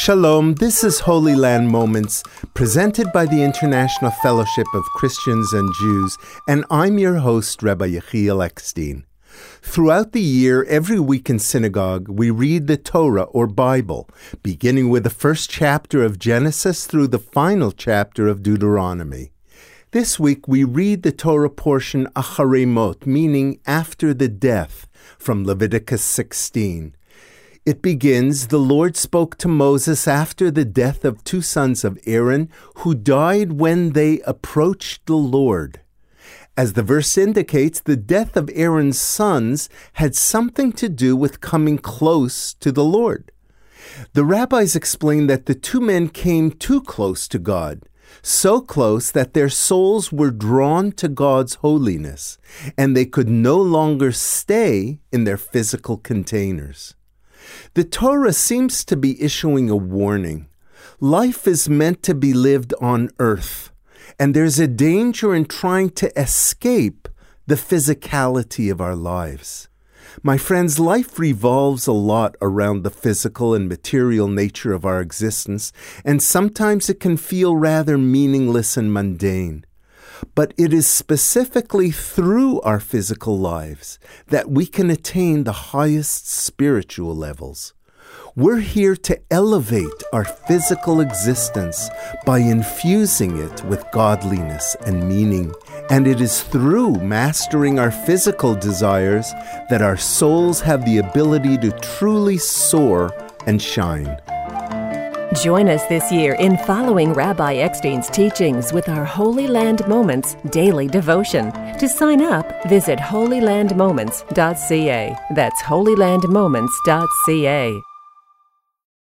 Shalom, this is Holy Land Moments, presented by the International Fellowship of Christians and Jews, and I'm your host, Rabbi Yechiel Eckstein. Throughout the year, every week in synagogue, we read the Torah or Bible, beginning with the first chapter of Genesis through the final chapter of Deuteronomy. This week, we read the Torah portion Acharei Mot, meaning after the death, from Leviticus 16. It begins, the Lord spoke to Moses after the death of two sons of Aaron, who died when they approached the Lord. As the verse indicates, the death of Aaron's sons had something to do with coming close to the Lord. The rabbis explain that the two men came too close to God, so close that their souls were drawn to God's holiness, and they could no longer stay in their physical containers. The Torah seems to be issuing a warning. Life is meant to be lived on earth, and there's a danger in trying to escape the physicality of our lives. My friends, life revolves a lot around the physical and material nature of our existence, and sometimes it can feel rather meaningless and mundane. But it is specifically through our physical lives that we can attain the highest spiritual levels. We're here to elevate our physical existence by infusing it with godliness and meaning. And it is through mastering our physical desires that our souls have the ability to truly soar and shine. Join us this year in following Rabbi Eckstein's teachings with our Holy Land Moments daily devotion. To sign up, visit holylandmoments.ca. That's holylandmoments.ca.